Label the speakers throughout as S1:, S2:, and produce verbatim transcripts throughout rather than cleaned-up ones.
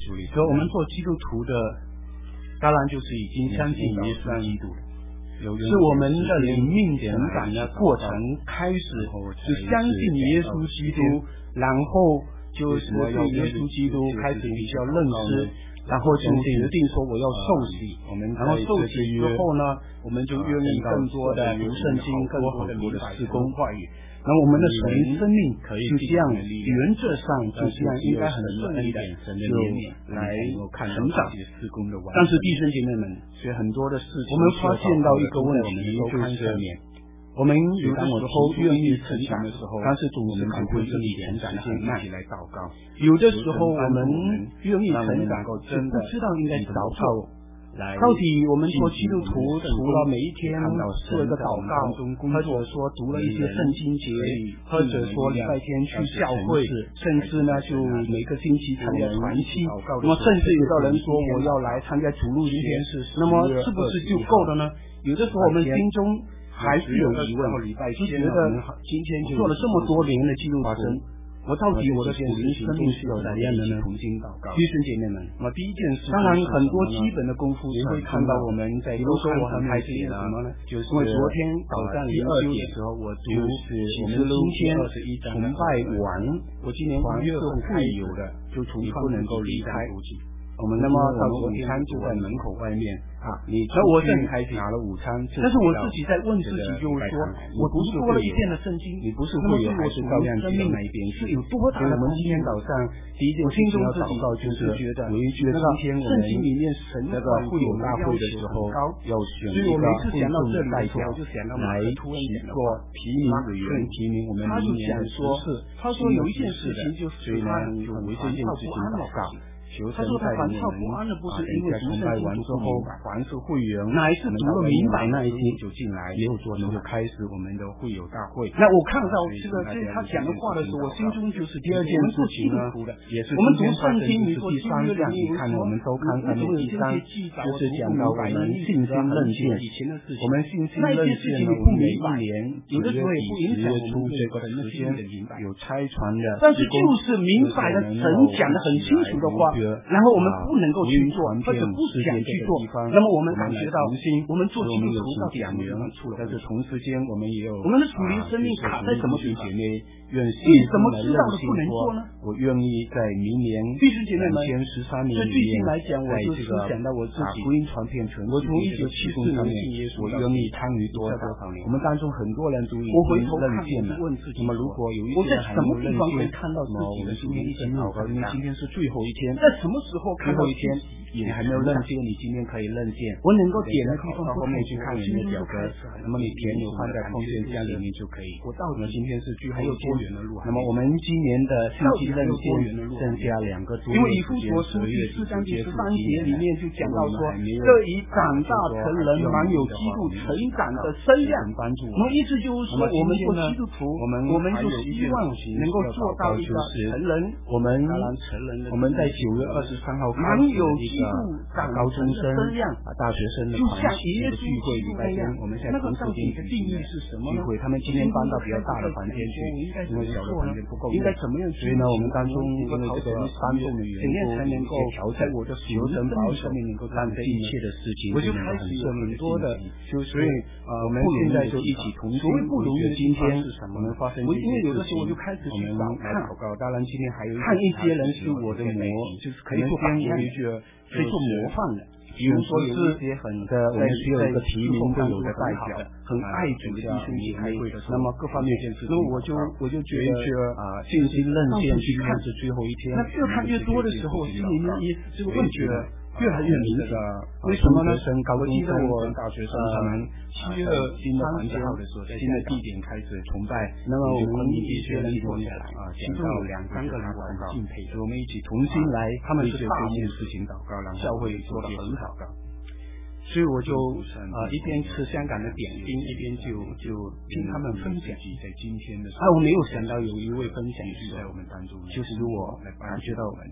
S1: 主里。
S2: 所以我们做基督徒的，当然就是已经相信耶稣基督了。是我们的灵命成长的过程开始，是相信耶稣基督，然后就是对耶稣基督开始比较认识，然后就决定说我要受洗。然后受洗之后呢，我们就愿意更多的读圣经，更多的明白神话语。那我们的神生命就这样，原则上就这样应该很顺利的就来成长。但是弟兄姐妹们，所以很多的事情，我们发现到一个问题，就是我们有的时候愿意成长的时候，但是总是不会顺利成长的很慢。有的时候我们愿意成长，是不知道应该怎么做。到底我们做基督徒，除了每一天做一个祷告，或者说读了一些圣经节，或者说礼拜天去教会，甚至呢就每个星期参加团契，那么甚至有的人说我要来参加主日学，那么是不是就够了呢？有的时候我们心中还是有疑问，就觉得今天做了这么多年的基督徒，我到底我的属灵生命是有怎样的呢？弟兄姐妹们，那第一件事，当然很多基本的功夫也会看到我们在，比如说我很开心什么呢？就是因为昨天早上第二节的时候，我读我们今天崇拜完，我今年五月份会有的，就从不能够离开。我们那么到午餐就在门口外面啊，你所以我正开始拿了午餐，但是我自己在问自己，就是说，我读多了一遍的圣经，你不是会员还是照样生命那一边是有多大的？我们今天早上第一件事情要祷告，就是觉得，我觉得今天我们那个会友大会的时候要选一个会众代表来提过提名委员，提名我们明年的十四。他说有一件事情就是，所以呢，就为这件事情祷告。他说他烦躁不安的不是因为崇拜完之后，凡是会员乃是读了明白那一些就进来，没有做就开始我们的会友大会。那我看到这个这他讲的话的时候，我心中就是第二件事情呢，也是我们读圣经，你说第三项，你看我们周刊上面第三就是讲到我们信心认证，我们信心认证呢，我们每一年有的时候也不影响出这个时间有拆传的，但是就是明白了神讲的很清楚的话。然后我们不能够去做，或者不想去做，那么我们感觉到我们做基督徒到底有什么处？但是同时间我们也有我们的属灵生命卡在什么地方？愿为什么知道的不能做呢？我愿意在明年弟兄姐妹们前十三年里面，来讲我就思想到我自己福音传遍全我从一九七四年信耶稣，我愿意参与多少少年？我们当中很多人都已经认见了。那么如果有一些人还没有认见，那么我们今天一起祷告，因为今天是最后一天。什么时候最后一天你还没有认见，你今天可以认见。我能够点的地方到后面去看你的表格，那么你填有放在空间箱里面就可以。我到我们今天是最后一天，那么我们今年的信息认见剩下两个多月，因为以弗所书第四章第十三节里面就讲到说，这以长大成人满有基督成长的身量帮助我们。意思就是说，我们做基督徒，我们我们就希望能够做到一个成人。我们成人我们在九月二十三号开始的一个高中生啊大学生的团体的聚会，礼拜天我们现在同时间聚会，他们今天搬到比较大的房间去，因为小的房间不够用，所以呢，我们当中因为这个搬动的缘故，才能够调整我的求神保守，能够让这一切的事情我就开始有很多的，就所以呃我们现在就一起同心，不如今天我们发生这些事情，我们来祷告。当然今天还有看一些人是我的模，就是可以做榜样，可以做模范的。比如说有一些很的，我们需要一个提名都有的代表，很爱主的弟兄姐妹，那么各方面件事，那么我就我就觉得啊，信心认见去看是最后一天，那越看越多的时候，心里面也这个问题越来越明显。为什么呢？我记得我大学生他们七月新的环境的时候，在新的地点开始崇拜，那么我们一些人坐下来啊，其中有两三个人很敬佩，所以我们一起同心来，他们是这件事情祷告，让教会做得很好。所以我就呃一边吃香港的点心，一边就就听他们分享。在今天的啊，我没有想到有一位分享是在我们当中，就是我感觉到我们。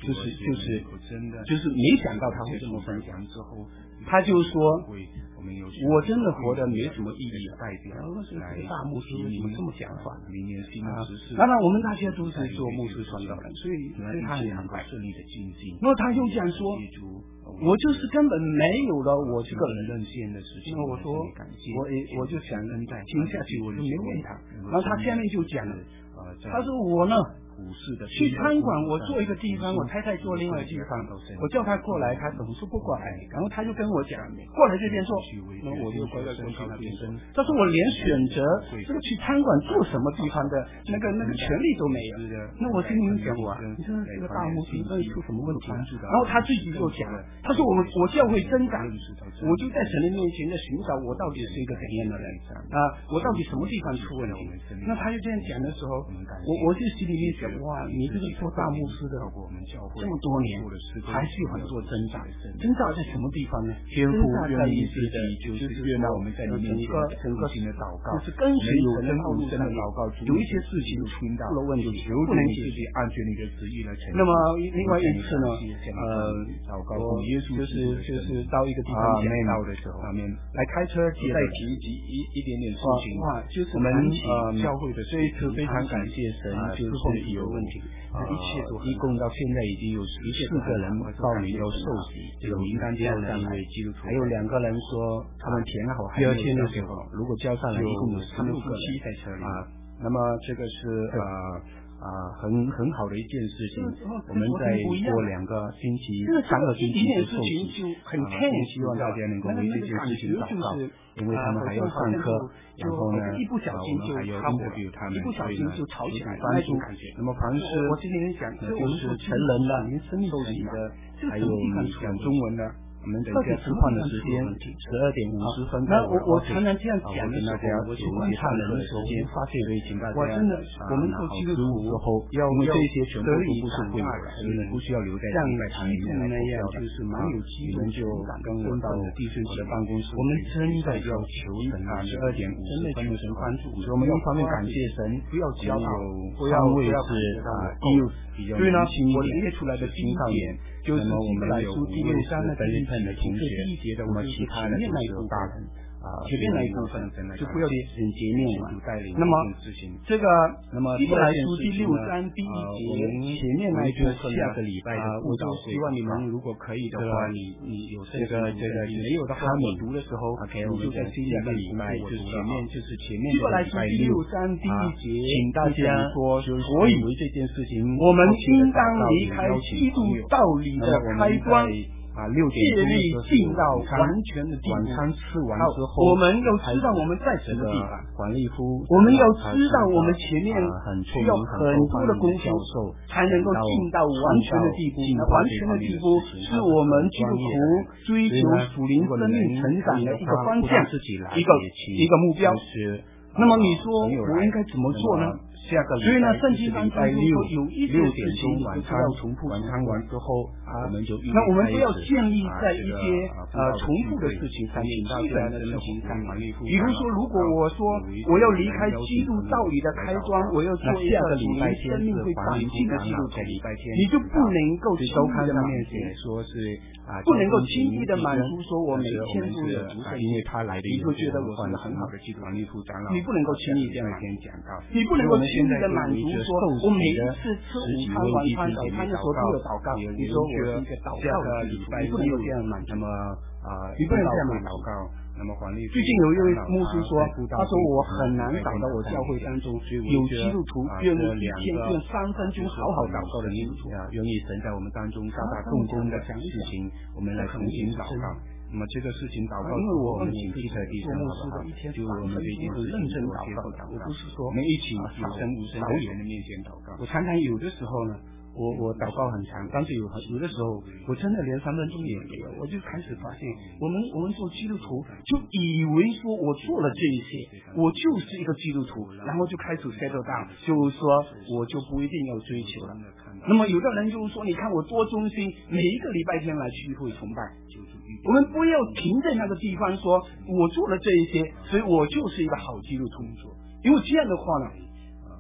S2: 就是就是就是没想到他会这么分享之后，他就说我真的活得没什么意义了。然后这个大牧师为什么这么讲法？啊，当然我们大家都是做牧师传道人，所以所以他很明白。那么他又讲说，我就是根本没有了我这个人认线的事情。那我说我我就想听下去，我就没问他。然后他下面就讲了，他说我呢去餐馆，我坐一个地方，我太太坐另外一个地方，我叫他过来，他总是不过来，然后他就跟我讲过来这边坐，那我就乖乖过去那边。他说我连选择这个去餐馆坐什么地方的那个那个权利都没有。那我心里想哇，你说这个大牧师那出什么问题？然后他自己就讲了，他说我我教会增长，我就在神的面前在寻找我到底是一个怎样的人啊，我到底什么地方出问题？那他就这样讲的时候，我我就心里面想哇，你这个做大牧师的这么多年，还是有很多挣扎，挣扎在什么地方呢？天父愿意自己就是愿让我们在你面前整个性的祷告，就是跟随神的道路上的祷告，有一些事情出了问题，不能解决，按照你的旨意来成。那么另外一次呢，呃，祷告耶稣就是就是到一个地方讲道的时候，来开车再提及一一点点事情，哇，就是我们呃教会的这一次非常感谢神，就是有问题，一切都一共到现在已经有十四个人报名要受洗，这个名单交上一位基督徒，还有两个人说他们填好，第二天的时候如果交上来，一共有十六个人在车里啊。那么这个是呃啊很很好的一件事情，我们在过两个星期、三个星期的受洗，很希望大家能够为这件事情祷告，因为他们还要上课，然后呢，一不小心就他们一不小心就吵起来，帮助。那么凡是我今天讲就是成人的、受洗的，还有讲中文的。我们等一下吃饭的时间十二点五十分。那我我常常这样讲的时候，我喜欢看人的时间发泄给请大家。我真的，我们做基督徒之后，要因为这些全部都不是会友的，所以不需要留在像基督那样，就是蛮有基督就跟我到弟兄的办公室。我们真的要求神啊，十二点五十分的神关注，所以我们一方面感谢神，不要骄傲，不要位是啊，所以呢，我列出来的青少年。就是我们来书第六章的第一份的同学，那么其他的就是大人啊，前面那一部分就不要去很前面嘛。那么这个，那么希伯来书第六章第一节前面那一部分，下个礼拜的我就希望你们如果可以的话，你你有这个这个没有的话，你读的时候，你就在下个礼拜就是前面就是前面的礼拜六章第一节，请大家说，我以为这件事情，我们应当离开基督道理的开端。啊，六点钟的时候进到完全的地步，晚餐吃完之后，我们要知道我们在什么地方。管理夫，我们要知道我们前面需要很多的功夫，才能够进到完全的地步。完全的地步是我们基督徒追求属灵生命成长的一个方向，一个一个目标。那么你说我应该怎么做呢？下个所以呢，圣经当中说有一些事情晚餐重复，晚餐完之后啊，我们就那我们不要建立在一些呃重复的事情上面，基本的事情上面。比如说，如果我说我要离开基督道理的开端，我要做一个属灵生命会长进的基督徒，你就不能够轻易的面前说是啊，不能够轻易的满足说我每天都有读圣，因为他来的你就觉得我是个很好的基督徒长老，你不能够轻易这样天讲到，你不能够。轻易的满足说，我每一次吃午餐、晚餐、早餐的时候都有祷告。你说我是一个祷告的礼拜，你不能够这样满足。那么啊，你不能这样祷告。那么最近有一位牧师说，他说我很难找到我教会当中有基督徒愿意一天用三分钟好好祷告的基督徒，愿意神在我们当中大大动工的事情，我们来重新祷告。那么这个事情祷告，因为我们请记在地上，好不好？就我们一定是认真祷告的，我不是说我们一起有神无神在神的面前祷告。我常常有的时候呢，我我祷告很长，但是有有的时候我真的连三分钟也没有，我就开始发现，我们我们做基督徒就以为说我做了这一些，我就是一个基督徒，然后就开始 settle down， 就是说我就不一定要追求了。那么有的人就是说，你看我多忠心，每一个礼拜天来聚会崇拜。我们不要停在那个地方说，我做了这一些，所以我就是一个好基督徒。因为这样的话呢，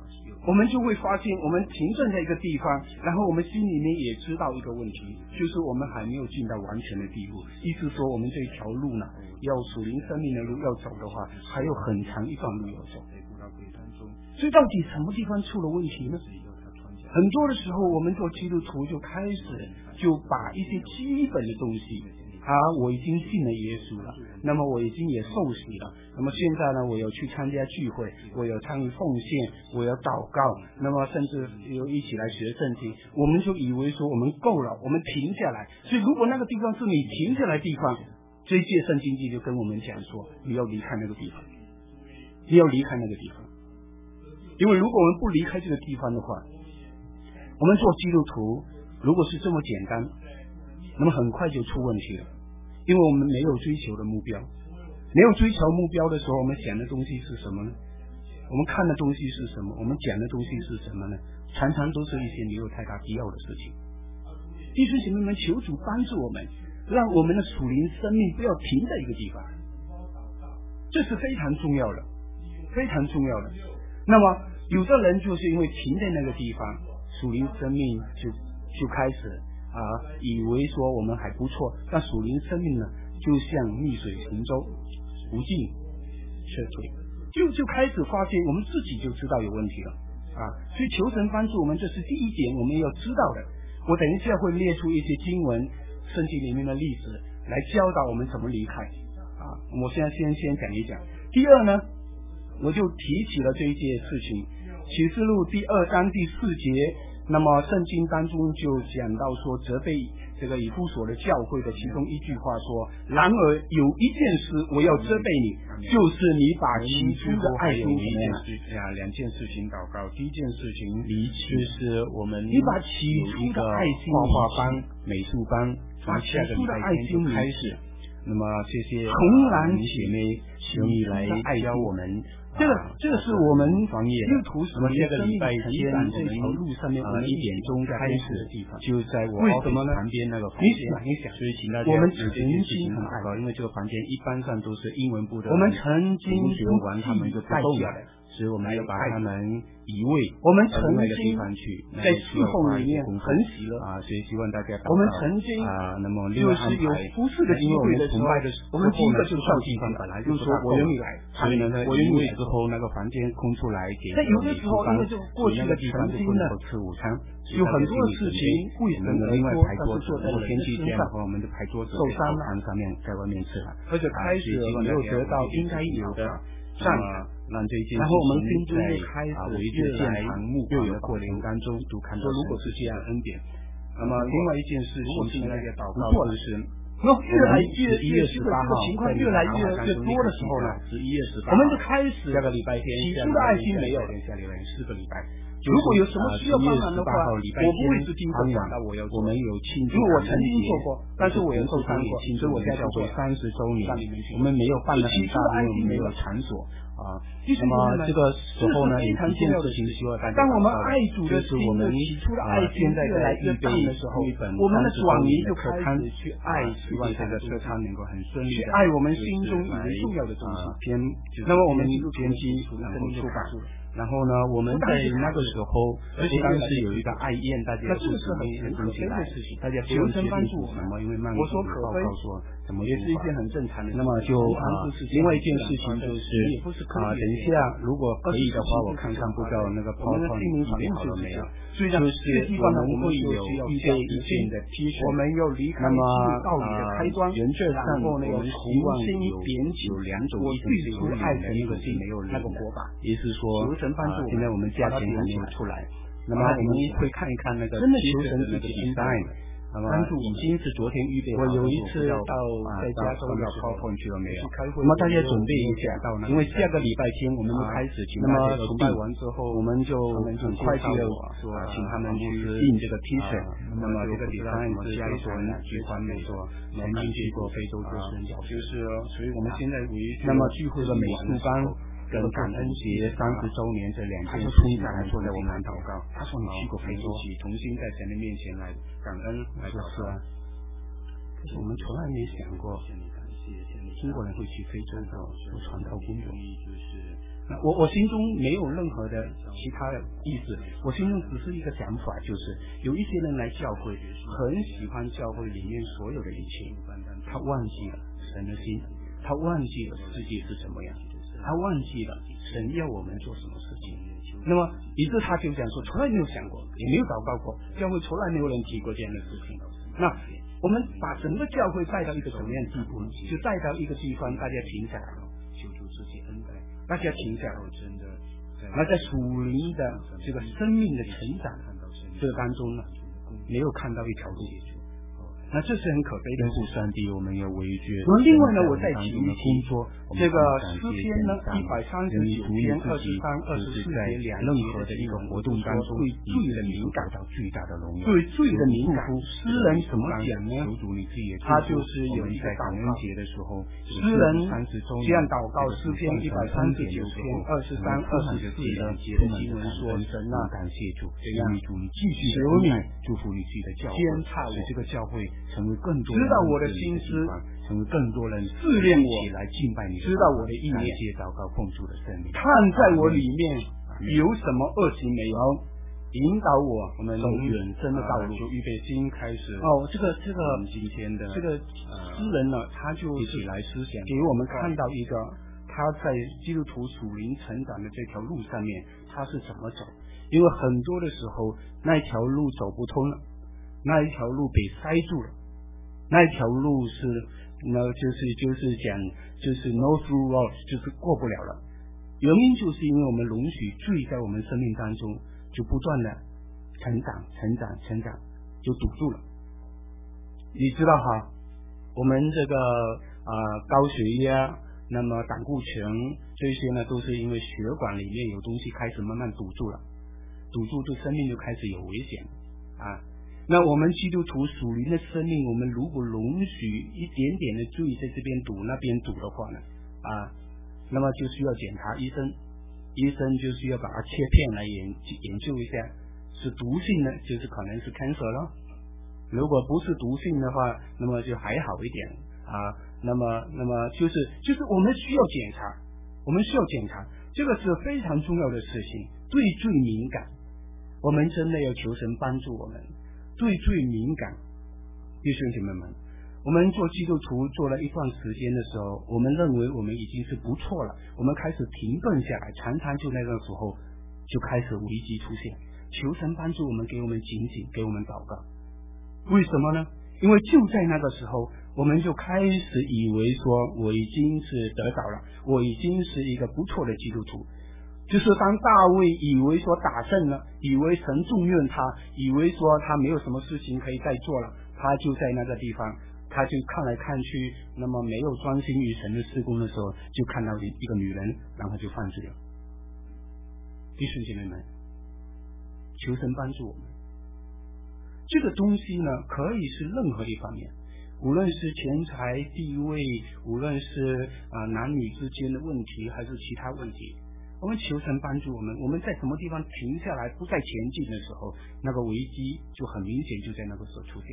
S2: 我们就会发现，我们停顿在一个地方，然后我们心里面也知道一个问题，就是我们还没有进到完全的地步。意思说，我们这一条路呢，要属灵生命的路要走的话，还有很长一段路要走。所以，到底什么地方出了问题呢？很多的时候，我们做基督徒就开始就把一些基本的东西。啊，我已经信了耶稣了，那么我已经也受洗了，那么现在呢，我有去参加聚会，我有参与奉献，我有祷告，那么甚至有一起来学圣经，我们就以为说我们够了，我们停下来。所以如果那个地方是你停下来的地方，这一届圣经记就跟我们讲说，你要离开那个地方，你要离开那个地方，因为如果我们不离开这个地方的话，我们做基督徒如果是这么简单，那么很快就出问题了。因为我们没有追求的目标，没有追求目标的时候，我们想的东西是什么呢？我们看的东西是什么？我们讲的东西是什么呢？常常都是一些没有太大必要的事情。弟兄姐妹们，求主帮助我们，让我们的属灵生命不要停在一个地方，这是非常重要的，非常重要的。那么有的人就是因为停在那个地方，属灵生命就就开始啊，以为说我们还不错，但属灵生命呢，就像逆水行舟，不进却退，就就开始发现我们自己就知道有问题了啊！所以求神帮助我们，这是第一点我们要知道的。我等一下会列出一些经文、圣经里面的例子来教导我们怎么离开啊！我现在先先讲一讲。第二呢，我就提起了这一件事情，启示录第二章第四节。那么圣经当中就讲到说，责备这个以弗所的教会的其中一句话说，然而有一件事我要责备你，就是你把起初的爱心怎么样啊？两件事情祷告，第一件事情离弃，就是我们你把起初的爱心，画画班、美术班，从下个礼拜天就开始。那么这些从蓝姐妹请你来教我们。这个这个是我们基督徒什么下个礼拜天这条路上面，我们一点钟开始的地方，就在我office旁边那个房间。你想一想，所以请大家我们曾经很好，因为这个房间一般上都是英文部的，我们曾经学完他们就不动了，所以我们要把他们移位，我们曾经在侍奉里面很喜乐啊，所以希望大家我们曾经啊，那么就是有服侍的机会的时候，我们第一个就上地方，本来就说我愿意来，所以呢，我愿意之后那个房间空出来给那有的时候因为就过去的地方就不能够吃午餐，有很多事情为什么另外排桌子，如果天气这样的话，我们就排桌子受伤了，上面在外面吃了，而且开始没有得到应该有的上让这件然后我们心中又开始越来又有过程当中都看到，如果是这样恩典，那么另外一件事情是那个祷告就是那越来越越这个情况越来越越多的时候呢，十一月十八我们就开始下个礼拜天，起初的爱心没有了，下礼拜四个礼拜。如果有什么需要帮忙的话，我不会是第一个想到我要做。我们有庆祝，因为我曾经做过，但是我也受伤过，所以我在教会三十周年，我们没有办了很大，因为没有场所啊。那么这个时候呢，非常重要的事情，当我们爱主的心，我们起初的爱心越来越大的时候，我们的转移就开始去爱，希望这个车餐能够很顺利的爱我们心中以为重要的东西。偏，那么我们偏激然后出版。然后呢，我们在那个时候，而且当时有一个爱宴，大家都是很很起来，大家不用决定做什么，因为曼谷报告说怎么也是一件很正常的。那么就啊，另外一件事情就是啊，等一下如果可以的话，我看看不知道那个 PowerPoint 准备好了没有？就是我们会有一件一件的 T 恤，我们要离开那么啊，原则上我们希望有有两种，一种是有爱的，一个是没有那个火把，也是说。啊，现在我们价钱还没有出来，那么我们会看一看那个真的求神自己 design， 那么已经是昨天预备好，我有一次到在加州的 PowerPoint 去了没有？那么大家准备一下，因为下个礼拜天我们就开始请大家崇拜完之后，我们就很快就说请他们去印这个 T 恤，那么这个 design 是加州去传媒说曾经去过非洲就是就是，所以我们现在唯一那么聚会的美术班。跟感恩节三十周年这两件事情来做在我们来祷告。他说你去过非洲，一起同心在神的面前来感恩来祷告。可是我们从来没想过中国人会去非洲做做传道工作。我我心中没有任何的其他的意思，我心中只是一个想法，就是有一些人来教会，很喜欢教会里面所有的一切，他忘记了神的心，他忘记了世界是怎么样，他忘记了神要我们做什么事情。那么于是他就讲说，从来没有想过，也没有祷告过，教会从来没有人提过这样的事情。那我们把整个教会带到一个什么样的地步呢？就带到一个地方，大家停下来，大家停下来，那在属灵的这个生命的成长这个当中呢，没有看到一条路，那这是很可悲的。
S1: 是上帝，我们要围决。
S2: 那另外呢，我再提一提这个诗篇呢，一百三十九篇二十三、二十四节两
S1: 任何的一个活动当中，
S2: 对罪的敏感
S1: 到最大的荣耀。
S2: 对罪的敏感，诗人怎么讲呢？他就是有一个
S1: 感恩节的时候，
S2: 诗人这样祷告，诗篇一百三十九篇二十三、二十四节的经文说：神啊，
S1: 感谢主，
S2: 这样
S1: 主你继续
S2: 求你
S1: 祝福你自己的教会，
S2: 监察我
S1: 这个教会成为更多
S2: 知道我的心思，
S1: 成为更多人
S2: 试炼我
S1: 起来敬拜你，
S2: 知道我的意念，
S1: 接祷告奉主的圣灵，
S2: 看在我里面有什么恶行没有，引导我我们走远征的道路，
S1: 就预备心开始。
S2: 哦，这个这个
S1: 今天的
S2: 这个诗人呢，他就
S1: 一起来思想，
S2: 给我们看到一个他在基督徒属灵成长的这条路上面他是怎么走，因为很多的时候那一条路走不通了，那一条路被塞住了，那一条路是那就是就是讲就是 no through road， 就是过不了了。原因就是因为我们容许罪在我们生命当中就不断的成长成长成长，就堵住了。你知道哈，我们这个啊、呃、高血压，那么胆固醇这些呢，都是因为血管里面有东西开始慢慢堵住了，堵住这生命就开始有危险啊。那我们基督徒属灵的生命，我们如果容许一点点的罪在这边堵那边堵的话呢，啊，那么就需要检查医生，医生就需要把它切片来研研究一下，是毒性呢，就是可能是 cancer 咯。如果不是毒性的话，那么就还好一点啊。那么，那么就是就是我们需要检查，我们需要检查，这个是非常重要的事情。对罪敏感，我们真的要求神帮助我们。对罪敏感，弟兄姐妹们，我们做基督徒做了一段时间的时候，我们认为我们已经是不错了，我们开始停顿下来，常常就那个时候就开始危机出现，求神帮助我们，给我们警醒，给我们祷告。为什么呢？因为就在那个时候，我们就开始以为说我已经是得着了，我已经是一个不错的基督徒。就是当大卫以为说打胜了，以为神重用他，以为说他没有什么事情可以再做了，他就在那个地方，他就看来看去，那么没有专心于神的事工的时候，就看到一个女人，然后就犯罪了。弟兄姐妹们，求神帮助我们。这个东西呢，可以是任何一方面，无论是钱财地位，无论是啊、呃、男女之间的问题，还是其他问题。我们求神帮助我们，我们在什么地方停下来不再前进的时候，那个危机就很明显就在那个时候出现。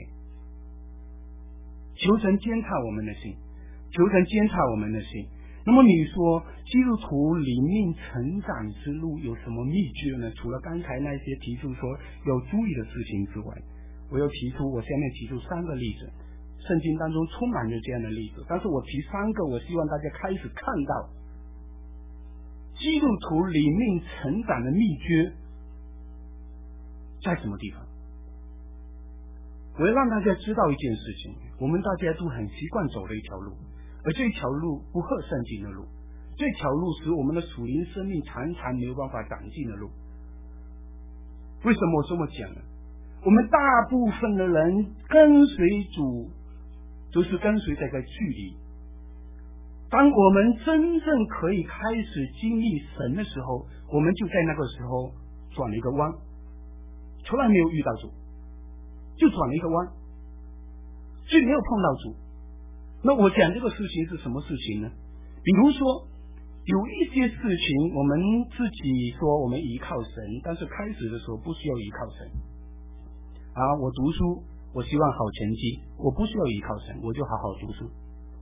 S2: 求神监察我们的心，求神监察我们的心。那么你说基督徒灵命成长之路有什么秘诀呢？除了刚才那些提出说要注意的事情之外，我又提出我下面提出三个例子，圣经当中充满着这样的例子，但是我提三个，我希望大家开始看到基督徒灵命成长的秘诀在什么地方。我要让大家知道一件事情，我们大家都很习惯走的一条路，而这条路不合圣经的路，这条路使我们的属灵生命常常没有办法长进的路。为什么我这么讲呢？我们大部分的人跟随主都是跟随这个距离，当我们真正可以开始经历神的时候，我们就在那个时候转了一个弯，从来没有遇到主，就转了一个弯，所以没有碰到主。那我讲这个事情是什么事情呢？比如说有一些事情我们自己说我们依靠神，但是开始的时候不需要依靠神啊。我读书，我希望好成绩，我不需要依靠神，我就好好读书，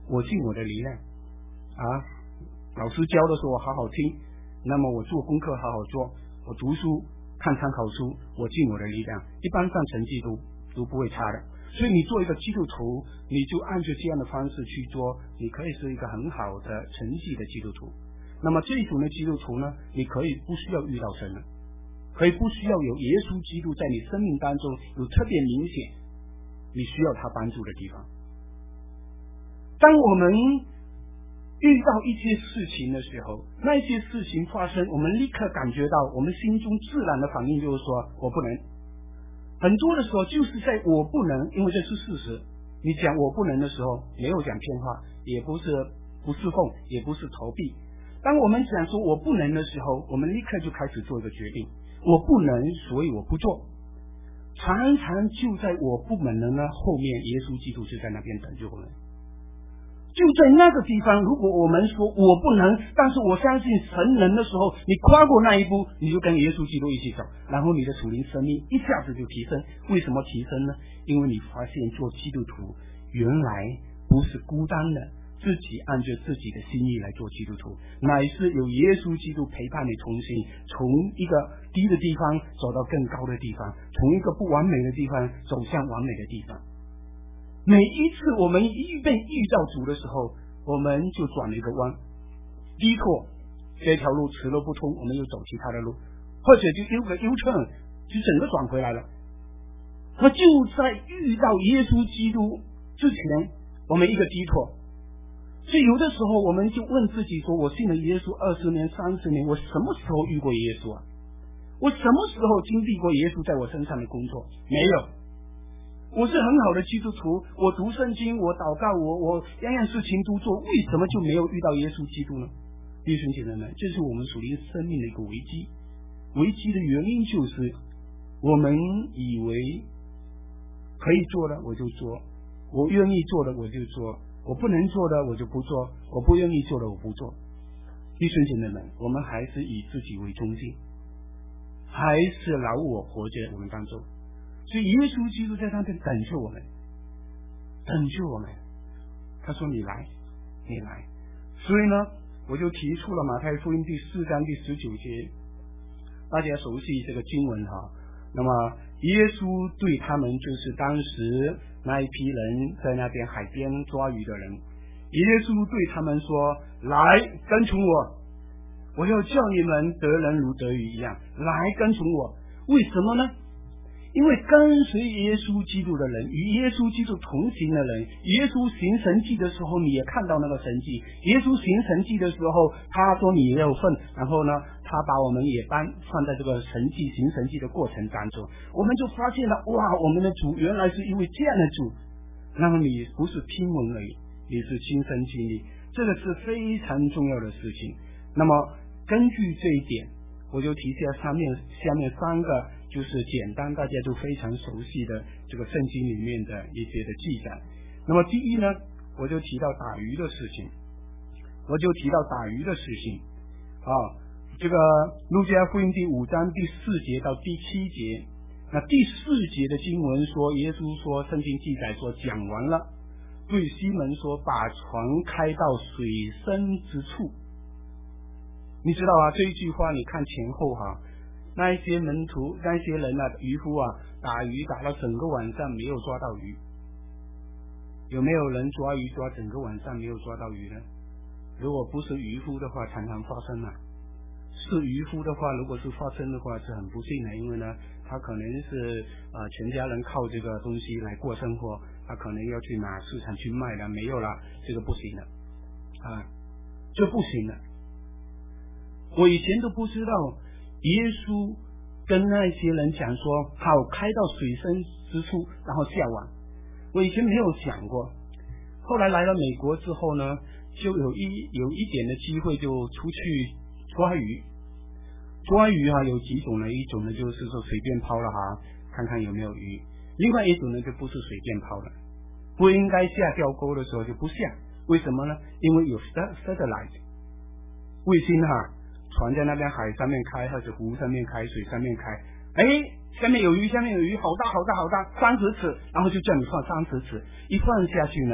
S2: 我尽我的力量啊，老师教的时候我好好听，那么我做功课好好做，我读书看参考书，我尽我的力量，一般上成绩都都不会差的。所以你做一个基督徒，你就按照这样的方式去做，你可以是一个很好的成绩的基督徒。那么这种的基督徒呢，你可以不需要遇到神了，可以不需要有耶稣基督在你生命当中有特别明显你需要他帮助的地方。当我们遇到一些事情的时候，那些事情发生，我们立刻感觉到我们心中自然的反应就是说我不能。很多的时候就是在我不能，因为这是事实。你讲我不能的时候，没有讲骗话，也不是不侍奉，也不是逃避。当我们讲说我不能的时候，我们立刻就开始做一个决定，我不能，所以我不做。常常就在我不能的那后面，耶稣基督就在那边等着我们。就在那个地方，如果我们说我不能，但是我相信神能的时候，你跨过那一步，你就跟耶稣基督一起走，然后你的属灵生命一下子就提升。为什么提升呢？因为你发现做基督徒原来不是孤单的，自己按照自己的心意来做基督徒，乃是有耶稣基督陪伴你同行，从一个低的地方走到更高的地方，从一个不完美的地方走向完美的地方。每一次我们预备遇到主的时候，我们就转了一个弯，低错这条路此路不通，我们又走其他的路，或者就丢个 U turn， 就整个转回来了。那就在遇到耶稣基督之前，我们一个低错。所以有的时候我们就问自己说，我信了耶稣二十年、三十年，我什么时候遇过耶稣啊？我什么时候经历过耶稣在我身上的工作？没有。我是很好的基督徒，我读圣经，我祷告，我我样样事情都做，为什么就没有遇到耶稣基督呢？弟兄姐妹们，这是我们属灵生命的一个危机。危机的原因就是我们以为可以做的我就做，我愿意做的我就做，我不能做的我就不做，我不愿意做的我不做。弟兄姐妹们，我们还是以自己为中心，还是老我活在我们当中。所以耶稣基督在那边等着我们，等着我们。他说你来，你来。所以呢，我就提出了马太福音第四章第十九节，大家熟悉这个经文哈。那么耶稣对他们，就是当时那一批人在那边海边抓鱼的人，耶稣对他们说，来跟从我，我要叫你们得人如得鱼一样，来跟从我。为什么呢？因为跟随耶稣基督的人，与耶稣基督同行的人，耶稣行神迹的时候你也看到那个神迹，耶稣行神迹的时候他说你也有份，然后呢他把我们也搬放在这个神迹行神迹的过程当中，我们就发现了，哇，我们的主原来是一位这样的主。那么你不是听闻而已，你是亲身经历，这个是非常重要的事情。那么根据这一点，我就提下上面下面三个就是简单大家都非常熟悉的这个圣经里面的一些的记载。那么第一呢，我就提到打鱼的事情，我就提到打鱼的事情啊。这个路加福音第五章第四节到第七节，那第四节的经文说，耶稣说，圣经记载说，讲完了，对西门说，把船开到水深之处。你知道啊，这一句话你看前后哈、啊，那一些门徒那些人啊，渔夫啊，打鱼打了整个晚上没有抓到鱼。有没有人抓鱼抓整个晚上没有抓到鱼呢？如果不是渔夫的话，常常发生啊。是渔夫的话，如果是发生的话是很不幸的，因为呢他可能是呃全家人靠这个东西来过生活，他可能要去拿市场去卖了，没有了，这个不行的啊，这不行的。我以前都不知道耶稣跟那些人讲说好开到水深之处然后下网，我以前没有想过。后来来了美国之后呢，就有一有一点的机会就出去抓鱼。抓鱼啊有几种呢，一种呢就是说随便抛了哈，看看有没有鱼，另外一种呢就不是随便抛了，不应该下钓钩的时候就不下。为什么呢？因为有 satellite 卫星哈，船在那边海上面开，或者湖上面开，水上面开，哎，下面有鱼，下面有鱼，好大好大好大，三十尺，然后就叫你放三十尺，一放下去呢，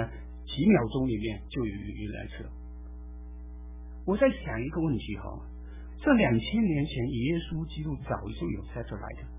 S2: 几秒钟里面就有鱼来吃了。我在想一个问题哈，这两千年前耶稣基督早就有 satellite 的，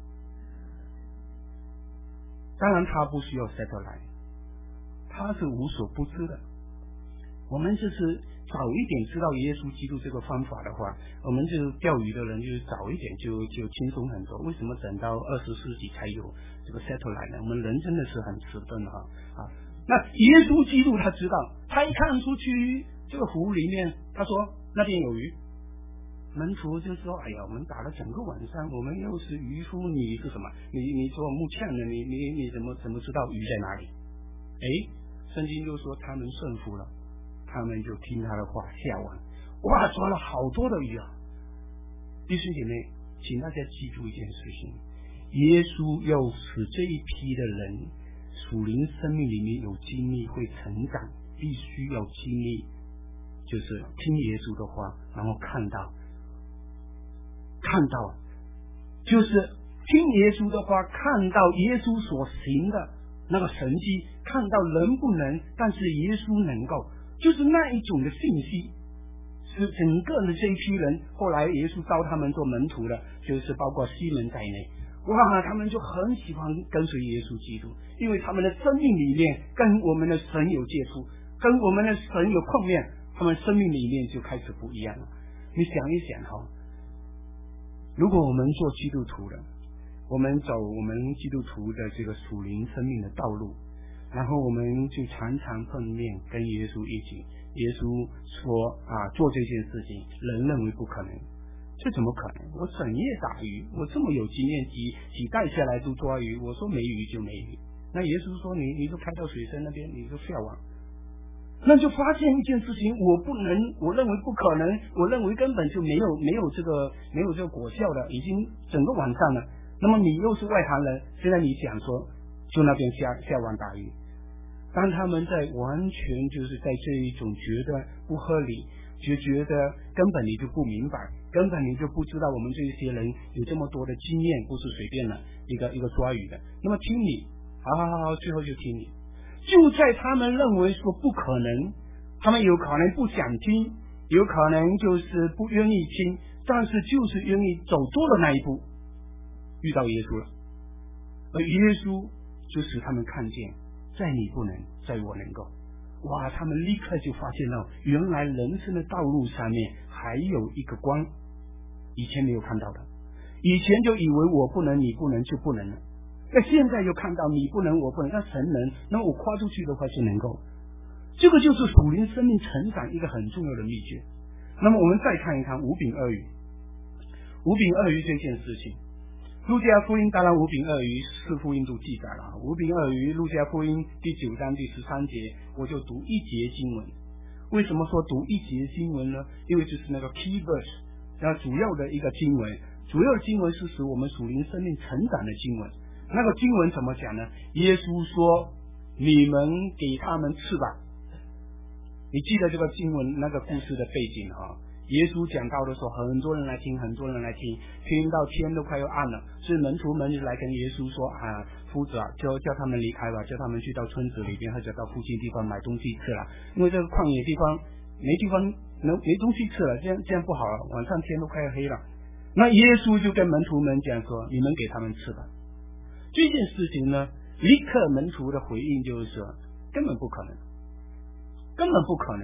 S2: 当然他不需要 satellite， 他是无所不知的。我们就是早一点知道耶稣基督这个方法的话，我们就钓鱼的人就早一点就就轻松很多。为什么等到二十世纪才有这个 satellite 呢？我们人真的是很迟钝哈啊！那耶稣基督他知道，他一看出去这个湖里面，他说那边有鱼，门徒就说：“哎呀，我们打了整个晚上，我们又是渔夫，你是什么？你你做木匠的，你你你怎么怎么知道鱼在哪里？”哎，圣经就说他们顺服了。他们就听他的话下网，哇，抓了好多的鱼啊！弟兄姐妹，请大家记住一件事情：耶稣要使这一批的人属灵生命里面有经历会成长，必须要经历，就是听耶稣的话，然后看到，看到，就是听耶稣的话，看到耶稣所行的那个神迹，看到能不能，但是耶稣能够。就是那一种的信息，是整个的这一批人，后来耶稣招他们做门徒的，就是包括西门在内，哇，他们就很喜欢跟随耶稣基督，因为他们的生命里面跟我们的神有接触，跟我们的神有碰面，他们生命里面就开始不一样了。你想一想哈，如果我们做基督徒的，我们走我们基督徒的这个属灵生命的道路，然后我们就常常碰面跟耶稣一起，耶稣说啊，做这件事情人认为不可能，这怎么可能？我整夜打鱼，我这么有经验，几几代下来都抓鱼，我说没鱼就没鱼。那耶稣说你你就开到水深那边，你就下网。那就发现一件事情，我不能，我认为不可能，我认为根本就没有没有这个没有这个果效的，已经整个晚上了。那么你又是外行人，现在你讲说就那边下下网打鱼。当他们在完全就是在这一种觉得不合理，就觉得根本你就不明白，根本你就不知道我们这些人有这么多的经验，不是随便的一个一个抓鱼的。那么听你，好好好好，最后就听你。就在他们认为说不可能，他们有可能不想听，有可能就是不愿意听，但是就是愿意走多了那一步，遇到耶稣了，而耶稣就使他们看见。在你不能，在我能够，哇！他们立刻就发现到，原来人生的道路上面还有一个光，以前没有看到的。以前就以为我不能，你不能就不能了。那现在又看到你不能，我不能，那神能，那么我跨出去的话就能够。这个就是属灵生命成长一个很重要的秘诀。那么我们再看一看五饼二鱼，五饼二鱼这件事情。路加福音当然五饼二鱼四福音都记载了，五饼二鱼路加福音第九章第十三节，我就读一节经文。为什么说读一节经文呢？因为就是那个 key verse， 那主要的一个经文，主要的经文是使我们属灵生命成长的经文。那个经文怎么讲呢？耶稣说：“你们给他们吃吧。”你记得这个经文那个故事的背景哈？耶稣讲道的时候，很多人来听，很多人来听，听到天都快要暗了，所以门徒们就来跟耶稣说啊，夫子啊，就叫他们离开吧，叫他们去到村子里边或者到附近地方买东西吃了，因为这个旷野地方没地方能没东西吃了，这样这样不好了，晚上天都快要黑了。那耶稣就跟门徒们讲说，你们给他们吃吧。这件事情呢，立刻门徒的回应就是说，根本不可能，根本不可能。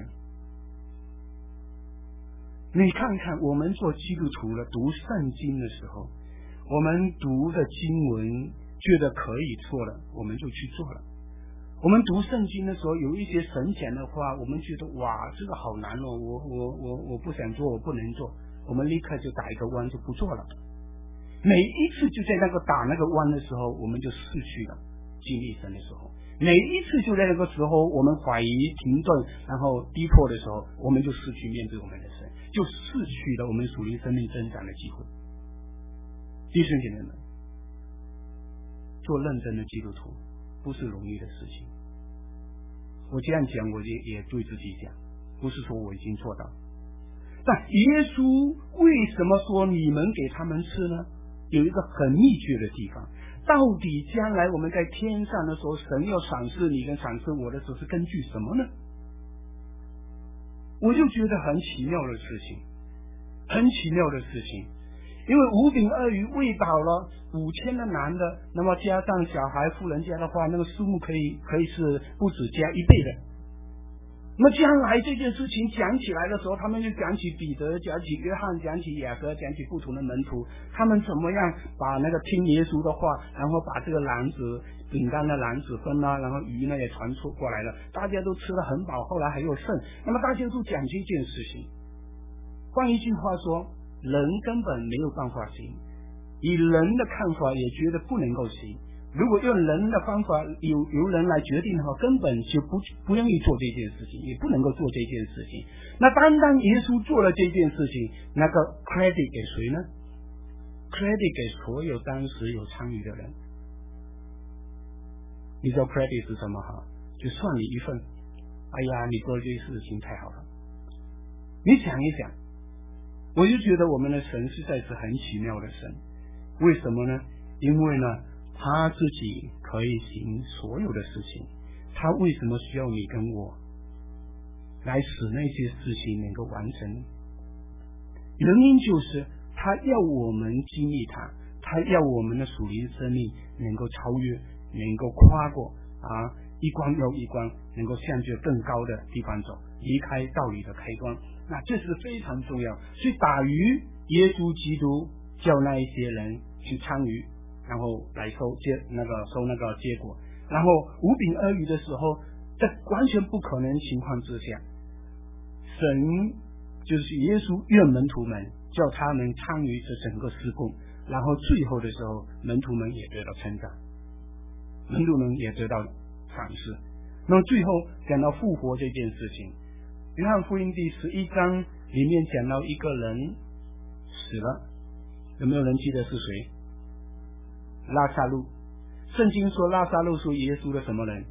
S2: 你看看我们做基督徒了，读圣经的时候，我们读的经文觉得可以做了，我们就去做了。我们读圣经的时候，有一些神讲的话，我们觉得哇，这个好难哦，我我我我不想做，我不能做，我们立刻就打一个弯就不做了。每一次就在那个打那个弯的时候，我们就失去了经历神的时候。每一次就在那个时候，我们怀疑、停顿，然后逼迫的时候，我们就失去面对我们的神，就失去了我们属灵生命增长的机会。弟兄姐妹们，做认真的基督徒不是容易的事情。我这样讲，我也也对自己讲，不是说我已经做到。但耶稣为什么说你们给他们吃呢？有一个很秘诀的地方， 到底将来我们在天上的时候，神要赏赐你跟赏赐我的时候是根据什么呢？我就觉得很奇妙的事情，很奇妙的事情。因为五饼二鱼喂饱了五千的男的，那么加上小孩富人家的话，那个数目可以可以是不止加一倍的。那么将来这件事情讲起来的时候，他们就讲起彼得，讲起约翰，讲起雅各，讲起不同的门徒，他们怎么样把那个听耶稣的话，然后把这个篮子饼干的篮子分了，然后鱼呢也传出过来了，大家都吃得很饱，后来还有剩。那么大家都讲这件事情。换一句话说，人根本没有办法行，以人的看法也觉得不能够行。如果用人的方法由由人来决定的话，根本就不不愿意做这件事情，也不能够做这件事情。那单单耶稣做了这件事情，那个 credit 给谁呢？ credit 给所有当时有参与的人。你知道 credit 是什么哈？就算你一份。哎呀，你做这些事情太好了。你想一想，我就觉得我们的神实在是很奇妙的神。为什么呢？因为呢，他自己可以行所有的事情，他为什么需要你跟我来使那些事情能够完成？原因就是他要我们经历他，他要我们的属灵生命能够超越，能够跨过啊一关又一关，能够向着更高的地方走，离开道理的开端。那这是非常重要。所以打于耶稣基督叫那一些人去参与，然后来收结那个收那个结果，然后五饼二鱼的时候，在完全不可能情况之下，神就是耶稣愿门徒们叫他们参与这整个事工，然后最后的时候，门徒们也得到称赞，门徒们也得到赏识。那么最后讲到复活这件事情，约翰福音第十一章里面讲到一个人死了，有没有人记得是谁？拉撒路。圣经说拉撒路是耶稣的什么人？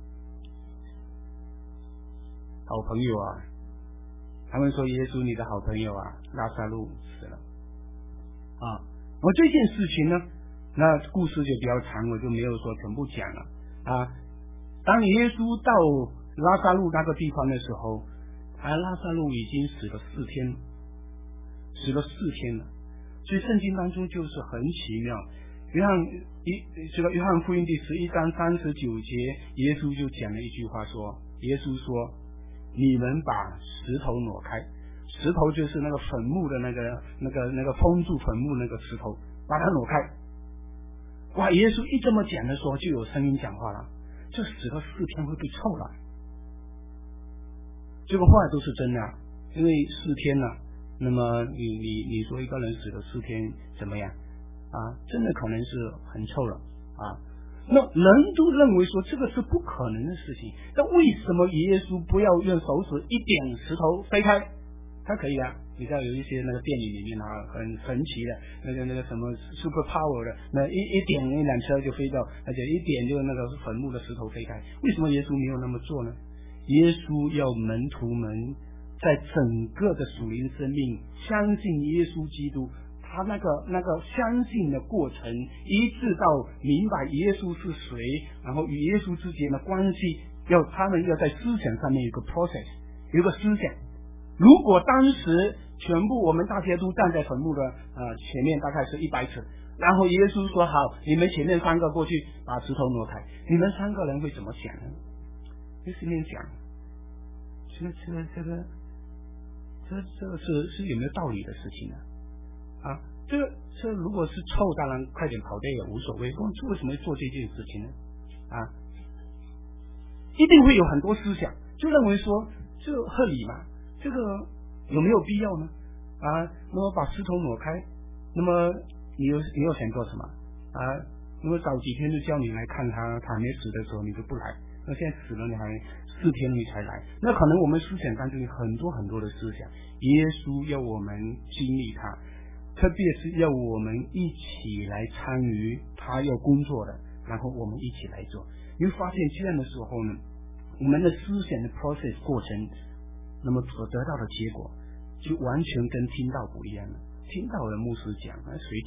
S2: 好朋友啊。他们说耶稣你的好朋友啊，拉撒路死了啊。我这件事情呢，那故事就比较长，我就没有说全部讲了啊。当耶稣到拉撒路那个地方的时候，啊，拉撒路已经死了四天，死了四天了。所以圣经当中就是很奇妙。约翰一这个约翰福音第十一章三十九节，耶稣就讲了一句话说，耶稣说，你们把石头挪开，石头就是那个坟墓的那个那个那个封住坟墓那个石头，把它挪开。哇，耶稣一这么讲的时候，就有声音讲话了，这死了四天会被臭了。这个话都是真的，因为四天了，那么你你你说一个人死了四天怎么样啊？真的可能是很臭了啊。那人都认为说这个是不可能的事情，那为什么耶稣不要用手指一点石头飞开？他可以啊，你知道有一些那个电影里面啊，很神奇的那个那个什么 super power 的，那一一点一辆车就飞到，而且一点就那个坟墓的石头飞开。为什么耶稣没有那么做呢？耶稣要门徒们在整个的属灵生命相信耶稣基督，他那个那个相信的过程，一直到明白耶稣是谁，然后与耶稣之间的关系，要他们要在思想上面有个 process， 有个思想。如果当时全部我们大家都站在坟墓的呃前面，大概是一百尺，然后耶稣说好，你们前面三个过去把石头挪开，你们三个人会怎么想呢？就心里想，这个这个这个这这个是是有没有道理的事情呢？啊，这个这如果是臭，当然快点跑掉也无所谓。为什么做这件事情呢？啊，一定会有很多思想，就认为说这合理嘛，这个有没有必要呢？啊，那么把石头挪开，那么你又你又想做什么？啊，那么早几天就叫你来看他，他还没死的时候你就不来，那现在死了你还四天你才来，那可能我们思想当中有很多很多的思想。耶稣要我们经历他，特别是要我们一起来参与他要工作的，然后我们一起来做。你会发现这样的时候呢，我们的思想的 process 过程，那么所得到的结果就完全跟听到不一样了。听到的牧师讲，那谁讲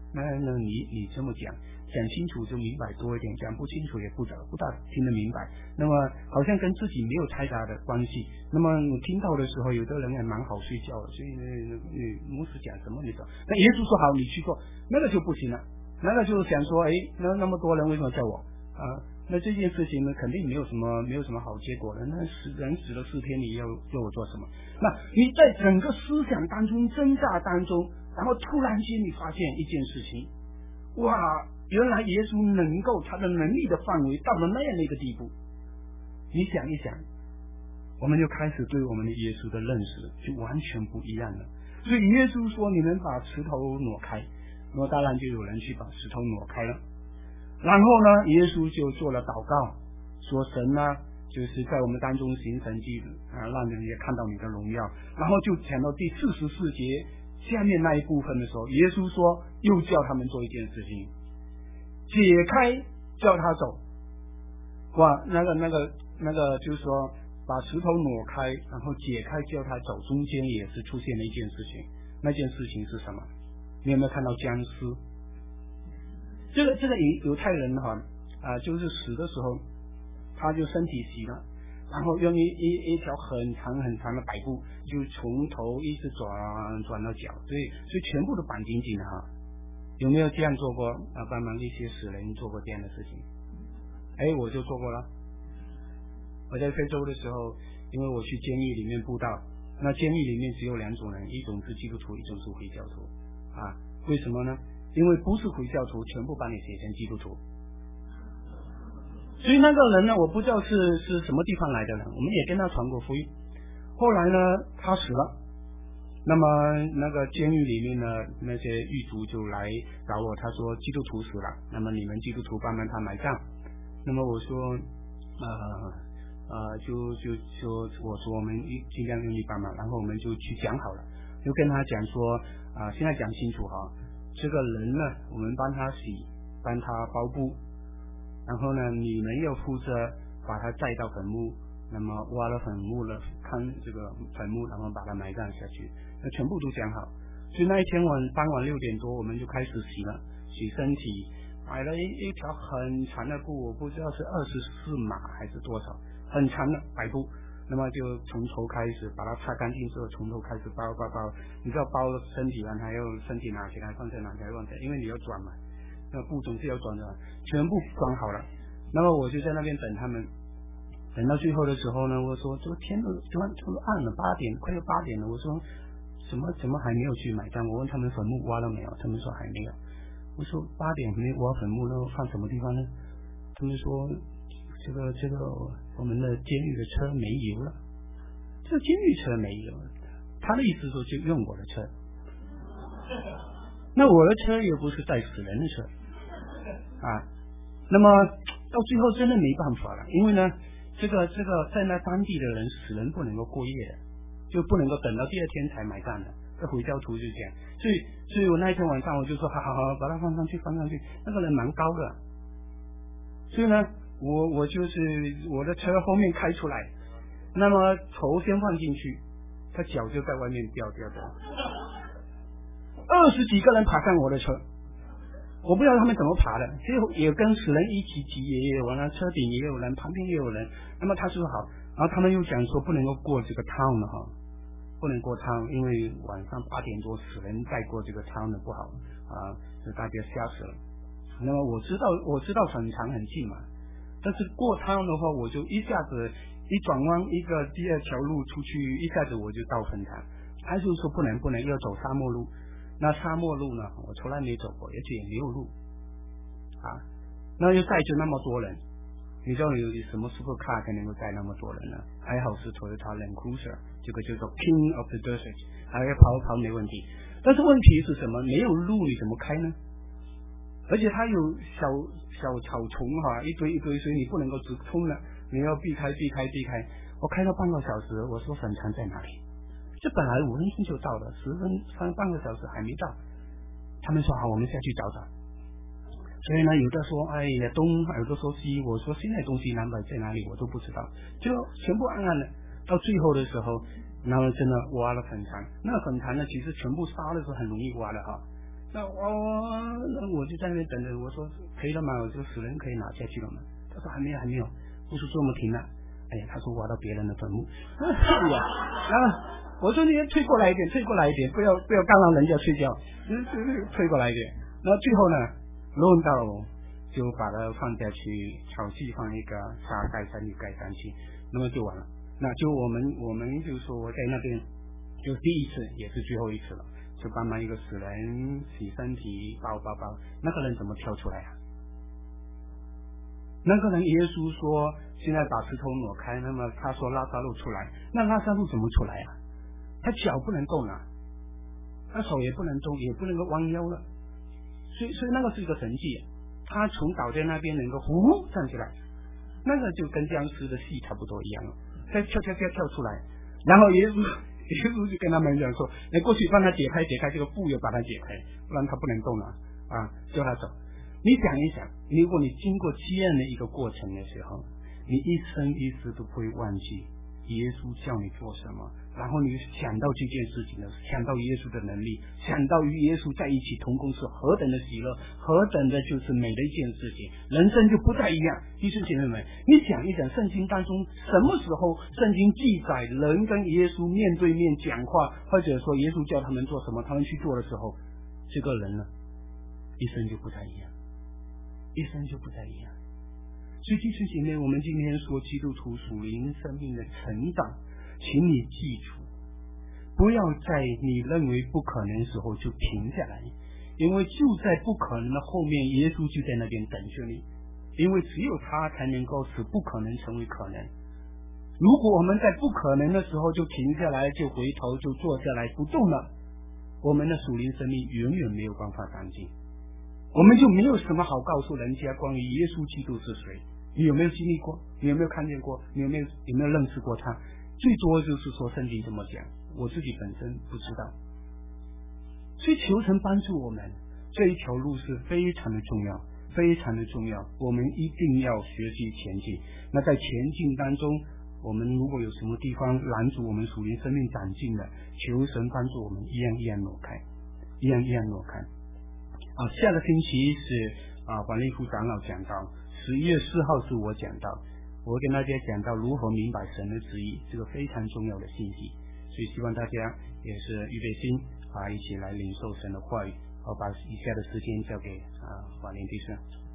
S2: 那那你你这么讲讲清楚就明白多一点，讲不清楚也不大不大听得明白。那么好像跟自己没有太大的关系。那么我听到的时候，有的人还蛮好睡觉的，所以呢，牧师讲什么你走。那耶稣说好，你去做，那个就不行了。那个就想说，哎，那那么多人为什么叫我啊？那这件事情呢，肯定没有什么没有什么好结果的。那死人死了四天，你要要我做什么？那你在整个思想当中挣扎当中，然后突然间你发现一件事情，哇，原来耶稣能够他的能力的范围到了那样的一个地步。你想一想，我们就开始对我们的耶稣的认识就完全不一样了。所以耶稣说，你们把石头挪开，那么当然就有人去把石头挪开了。然后呢，耶稣就做了祷告，说神呢，就是在我们当中行神迹啊，让人也看到你的荣耀。然后就讲到第四十四节下面那一部分的时候，耶稣说又叫他们做一件事情，解开叫他走。哇，那个那个那个就是说把石头挪开，然后解开叫他走，中间也是出现了一件事情。那件事情是什么？你有没有看到僵尸？这个这个犹犹太人哈啊、呃，就是死的时候，他就身体洗了，然后用一一一条很长很长的白布，就从头一直转转到脚，所以所以全部都绑紧紧的哈。有没有这样做过啊？帮忙一些死人做过这样的事情？哎，我就做过了。我在非洲的时候，因为我去监狱里面布道，那监狱里面只有两种人，一种是基督徒，一种是回教徒啊。为什么呢？因为不是回教徒，全部把你写成基督徒。所以那个人呢，我不知道是是什么地方来的人，我们也跟他传过福音。后来呢，他死了。那么那个监狱里面呢，那些狱卒就来找我，他说基督徒死了，那么你们基督徒帮忙他埋葬。那么我说，呃呃，就就就我说我们尽量用力帮忙，然后我们就去讲好了，就跟他讲说啊、呃，现在讲清楚哈。这个人呢，我们帮他洗，帮他包布，然后呢，你们要负责把他载到坟墓，那么挖了坟墓了，看这个坟墓，然后把他埋葬下去，那全部都讲好。所以那一天晚傍晚六点多，我们就开始洗了，洗身体，买了一一条很长的布，我不知道是二十四码还是多少，很长的白布。那么就从头开始把它擦干净之后，从头开始包包包，你知道包身体完还要身体拿起来放在哪起来放在，因为你要转嘛，那布总是要转的，全部装好了。那么我就在那边等他们，等到最后的时候呢，我说这个天都突然突然暗了，八点快要八点了，我说怎么怎么还没有去买单？我问他们坟墓挖了没有，他们说还没有。我说八点没挖坟墓，那放什么地方呢？他们说这个这个我们的监狱的车没油了，这个监狱车没油，他的意思说就用我的车，那我的车又不是载死人的车啊，那么到最后真的没办法了，因为呢，这个这个在那当地的人死人不能够过夜的，就不能够等到第二天才埋葬的，这回教徒就这样，所以所以我那一天晚上我就说好好好，把它放上去放上去，那个人蛮高的，所以呢。我我就是我的车后面开出来，那么头先放进去，他脚就在外面掉掉掉。二十几个人爬上我的车，我不知道他们怎么爬的，最后也跟死人一起挤，也有人，车顶也有人，旁边也有人。那么他说好，然后他们又讲说不能够过这个 town 了哈，不能过 town， 因为晚上八点多死人再过这个 town 的不好啊，就大家吓死了。那么我知道我知道很长很近嘛。但是过汤的话，我就一下子一转弯，一个第二条路出去，一下子我就到坟场。他就说不能不能，要走沙漠路。那沙漠路呢，我从来没走过，而且也没有路啊。那又载着那么多人，你知道有什么 supercar 能够载那么多人呢？还好是 Toyota Land Cruiser， 这个叫做 King of the Desert， 还要跑跑没问题。但是问题是什么？没有路你怎么开呢？而且它有小小草丛哈，一堆一堆，所以你不能够直冲了，你要避开避开避开。我开了半个小时，我说坟场在哪里？这本来五分钟就到了，十分三半个小时还没到。他们说好，我们下去找找。所以呢，有的说哎呀东，有的说西，我说现在东西南北在哪里我都不知道，就全部暗暗的。到最后的时候，然后真的挖了坟场。那个坟场呢，其实全部沙的时候很容易挖的哈。 那我那我就在那边等着，我说可以了吗？我说死人可以拿下去了吗？他说还没有还没有，不是说我们停了。哎呀，他说挖到别人的坟墓。是啊，然后我说你退过来一点，退过来一点，不要不要干扰人家睡觉，退过来一点。然后最后呢，轮到就把它放下去，草地放一个沙盖上去盖上去，那么就完了。那就我们我们就说我在那边就第一次也是最后一次了。就帮忙一个死人洗身体包包包，那个人怎么跳出来啊？那个人耶稣说现在把石头挪开，那么他说拉撒路出来，那拉撒路怎么出来啊？他脚不能动了，他手也不能动，也不能够弯腰了，所以所以那个是一个神迹，他从倒在那边能够呼站起来，那个就跟僵尸的戏差不多一样了，再跳跳跳跳出来，然后耶稣耶稣就跟他们讲说，你过去帮他解开解开这个布，又把他解开，不然他不能动了啊，叫他走。你想一想，如果你经过这样的一个过程的时候，你一生一世都不会忘记耶稣叫你做什么，然后你想到这件事情的，想到耶稣的能力，想到与耶稣在一起同工是何等的喜乐，何等的就是美的一件事情，人生就不再一样。弟兄姐妹们，你想一想，圣经当中什么时候圣经记载人跟耶稣面对面讲话，或者说耶稣叫他们做什么他们去做的时候，这个人呢一生就不再一样，一生就不再一样。所以弟兄姐妹，我们今天说基督徒属灵生命的成长，请你记住，不要在你认为不可能的时候就停下来，因为就在不可能的后面，耶稣就在那边等着你，因为只有他才能够使不可能成为可能。如果我们在不可能的时候就停下来，就回头就坐下来不动了，我们的属灵生命永远没有办法长进，我们就没有什么好告诉人家关于耶稣基督是谁，你有没有经历过，你有没有看见过，你有没有有没有认识过他，最多就是说圣经这么讲，我自己本身不知道。所以求神帮助我们，这一条路是非常的重要，非常的重要，我们一定要学习前进。那在前进当中，我们如果有什么地方拦阻我们属灵生命长进的，求神帮助我们一样一样挪开，一样一样挪开。啊，下个星期是啊黄立夫长老讲到，十一月四号是我讲到，我会跟大家讲到如何明白神的旨意，这个非常重要的信息，所以希望大家也是预备心啊，一起来领受神的话语。好，把以下的时间交给啊黄连弟兄。